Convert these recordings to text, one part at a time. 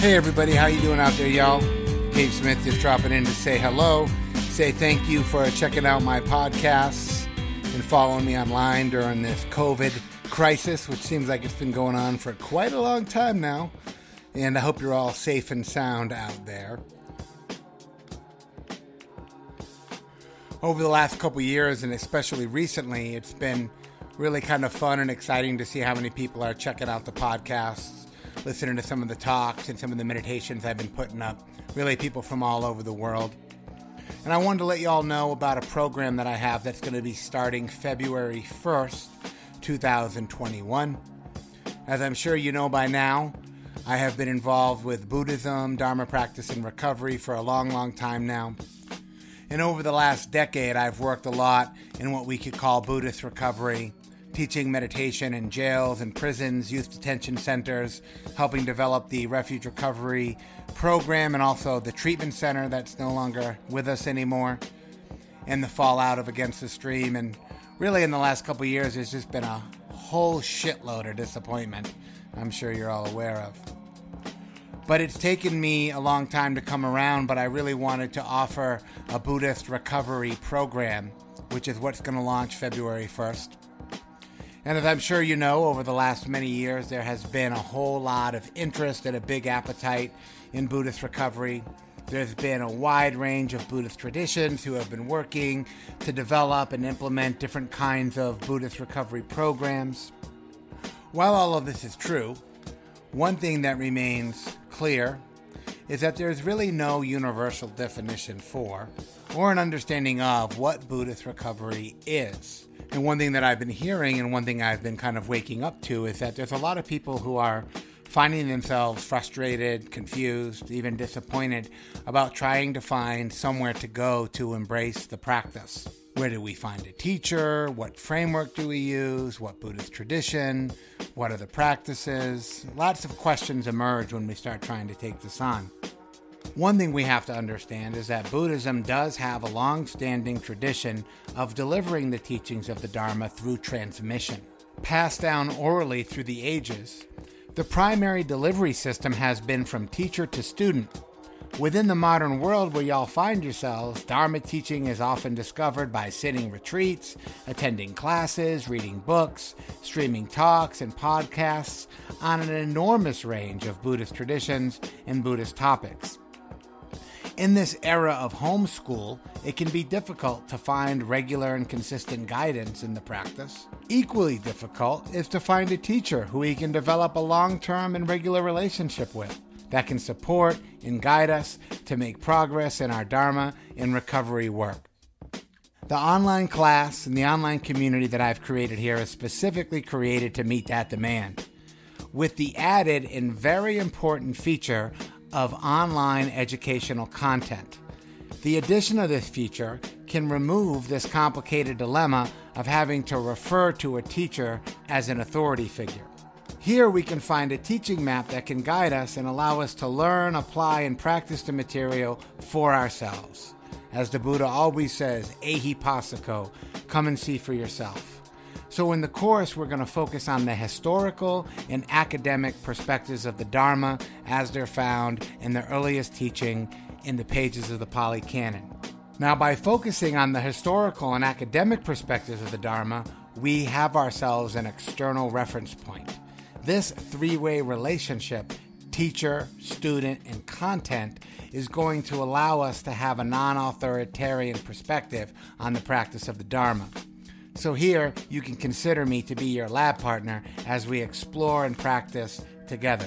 Hey everybody, how you doing out there, y'all? Dave Smith just dropping in to say hello, say thank you for checking out my podcasts and following me online during this COVID crisis, which seems like it's been going on for quite a long time now. And I hope you're all safe and sound out there. Over the last couple years, and especially recently, it's been really kind of fun and exciting to see how many people are checking out the podcasts, listening to some of the talks and some of the meditations I've been putting up. Really people from all over the world. And I wanted to let you all know about a program that I have that's going to be starting February 1st, 2021. As I'm sure you know by now, I have been involved with Buddhism, Dharma practice, and recovery for a long, long time now. And over the last decade, I've worked a lot in what we could call Buddhist recovery, teaching meditation in jails and prisons, youth detention centers, helping develop the refuge recovery program and also the treatment center that's no longer with us anymore, and the fallout of Against the Stream. And really in the last couple of years, there's just been a whole shitload of disappointment I'm sure you're all aware of. But it's taken me a long time to come around, but I really wanted to offer a Buddhist recovery program, which is what's going to launch February 1st. And as I'm sure you know, over the last many years, there has been a whole lot of interest and a big appetite in Buddhist recovery. There's been a wide range of Buddhist traditions who have been working to develop and implement different kinds of Buddhist recovery programs. While all of this is true, one thing that remains clear is that there's really no universal definition for or an understanding of what Buddhist recovery is. And one thing that I've been hearing and one thing I've been kind of waking up to is that there's a lot of people who are finding themselves frustrated, confused, even disappointed about trying to find somewhere to go to embrace the practice. Where do we find a teacher? What framework do we use? What Buddhist tradition? What are the practices? Lots of questions emerge when we start trying to take this on. One thing we have to understand is that Buddhism does have a long-standing tradition of delivering the teachings of the Dharma through transmission. Passed down orally through the ages, the primary delivery system has been from teacher to student. Within the modern world where y'all find yourselves, Dharma teaching is often discovered by sitting retreats, attending classes, reading books, streaming talks and podcasts on an enormous range of Buddhist traditions and Buddhist topics. In this era of homeschool, it can be difficult to find regular and consistent guidance in the practice. Equally difficult is to find a teacher who we can develop a long-term and regular relationship with that can support and guide us to make progress in our Dharma and recovery work. The online class and the online community that I've created here is specifically created to meet that demand, with the added and very important feature of online educational content. The addition of this feature can remove this complicated dilemma of having to refer to a teacher as an authority figure. Here we can find a teaching map that can guide us and allow us to learn, apply, and practice the material for ourselves. As the Buddha always says, ehipassiko, come and see for yourself. So in the course, we're going to focus on the historical and academic perspectives of the Dharma as they're found in the earliest teaching in the pages of the Pali Canon. Now, by focusing on the historical and academic perspectives of the Dharma, we have ourselves an external reference point. This three-way relationship, teacher, student, and content, is going to allow us to have a non-authoritarian perspective on the practice of the Dharma. So here, you can consider me to be your lab partner as we explore and practice together.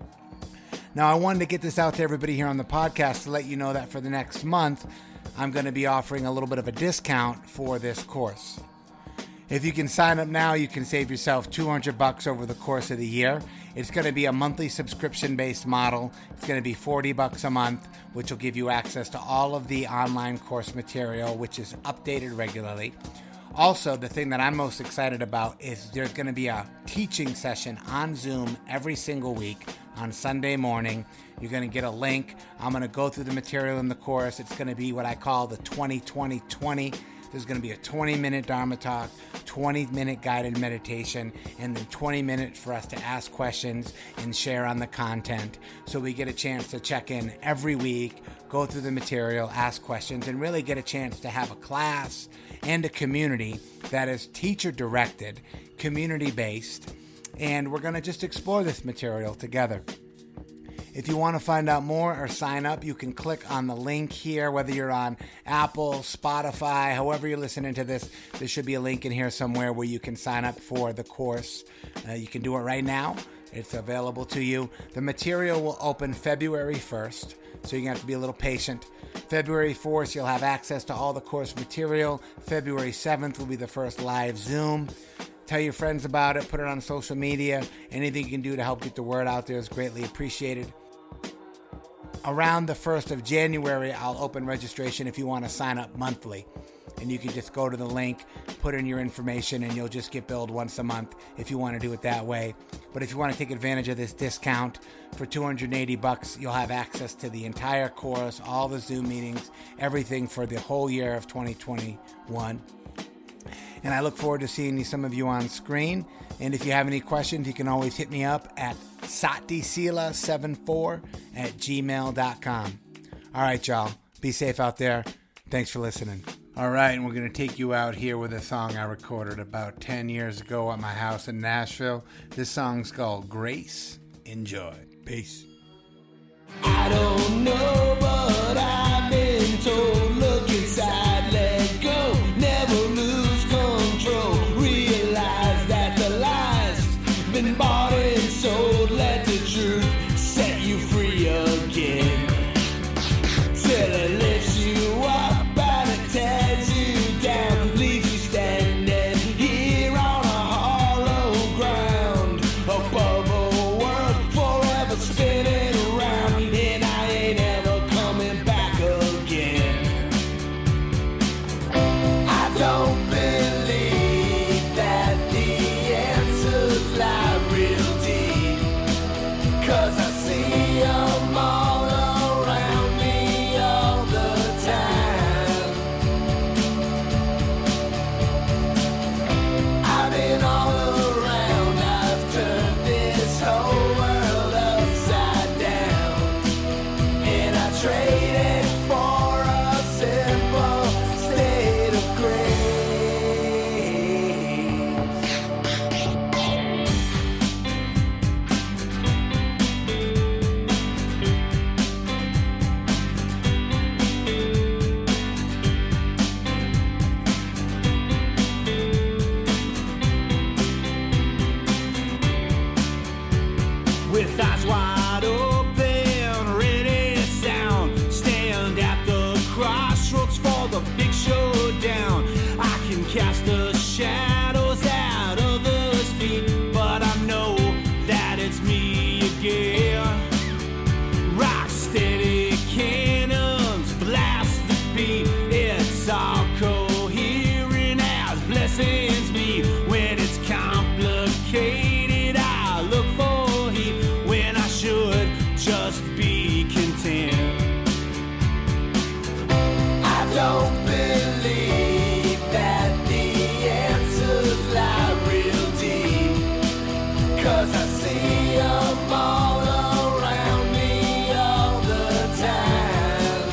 Now, I wanted to get this out to everybody here on the podcast to let you know that for the next month, I'm going to be offering a little bit of a discount for this course. If you can sign up now, you can save yourself $200 over the course of the year. It's going to be a monthly subscription-based model. It's going to be $40 a month, which will give you access to all of the online course material, which is updated regularly. Also, the thing that I'm most excited about is there's going to be a teaching session on Zoom every single week on Sunday morning. You're going to get a link. I'm going to go through the material in the course. It's going to be what I call the 20-20-20. There's going to be a 20-minute Dharma talk, 20-minute guided meditation, and then 20 minutes for us to ask questions and share on the content. So we get a chance to check in every week, go through the material, ask questions, and really get a chance to have a class and a community that is teacher-directed, community-based, and we're going to just explore this material together. If you want to find out more or sign up, you can click on the link here, whether you're on Apple, Spotify, however you're listening to this. There should be a link in here somewhere where you can sign up for the course. You can do it right now. It's available to you. The material will open February 1st, so you're going to have to be a little patient. February 4th, you'll have access to all the course material. February 7th will be the first live Zoom. Tell your friends about it. Put it on social media. Anything you can do to help get the word out there is greatly appreciated. Around the 1st of January, I'll open registration if you want to sign up monthly. And you can just go to the link, put in your information, and you'll just get billed once a month if you want to do it that way. But if you want to take advantage of this discount for $280, you'll have access to the entire course, all the Zoom meetings, everything for the whole year of 2021. And I look forward to seeing some of you on screen. And if you have any questions, you can always hit me up at satisila74@gmail.com. All right, y'all. Be safe out there. Thanks for listening. All right, and we're going to take you out here with a song I recorded about 10 years ago at my house in Nashville. This song's called Grace. Enjoy. Peace. I don't know, but I've been told, look inside, let go, never lose control, realize that the lie's been bought and sold, let the truth set you free again, till it lifts you up and it tears you down, leaves you standing here on a hollow ground, above a world forever spinning around, and I ain't ever coming back again. I don't believe that the answers lie real deep, 'cause I see 'em all around me all the time. I've been all around, I've turned this whole world upside down, and I traded for a simple state of grace. With eyes wide open, ready to sound, stand at the crossroads for the big showdown. I can cast the shadows at others' feet, but I know that it's me again. Rock steady cannons blast the beat. It's all coherent as blessings meet. When it's complicated, I look for heat when I should just be content. I don't believe that the answers lie real deep, 'cause I see 'em all around me all the time.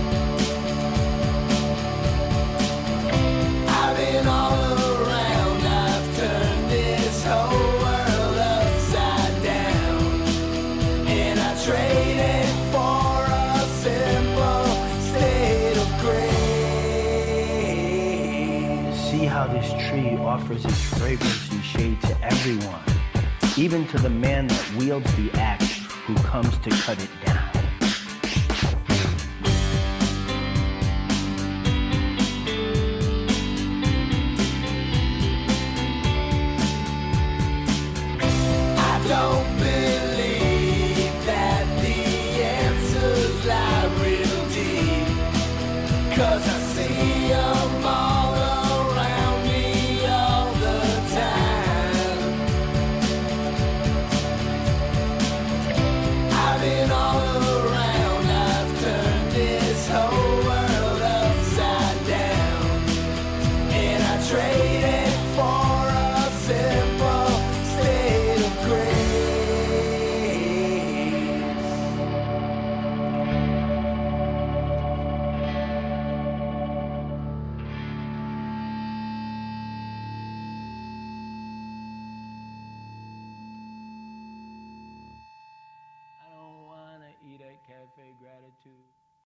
I've been all around, I've turned this whole world upside down, and I traded for a simple state of grace. See how this tree offers its fragrance and shade to everyone, even to the man that wields the axe who comes to cut it down. I don't believe that the answers lie real deep, 'cause I see 'em all around me all the time. I've been all gratitude.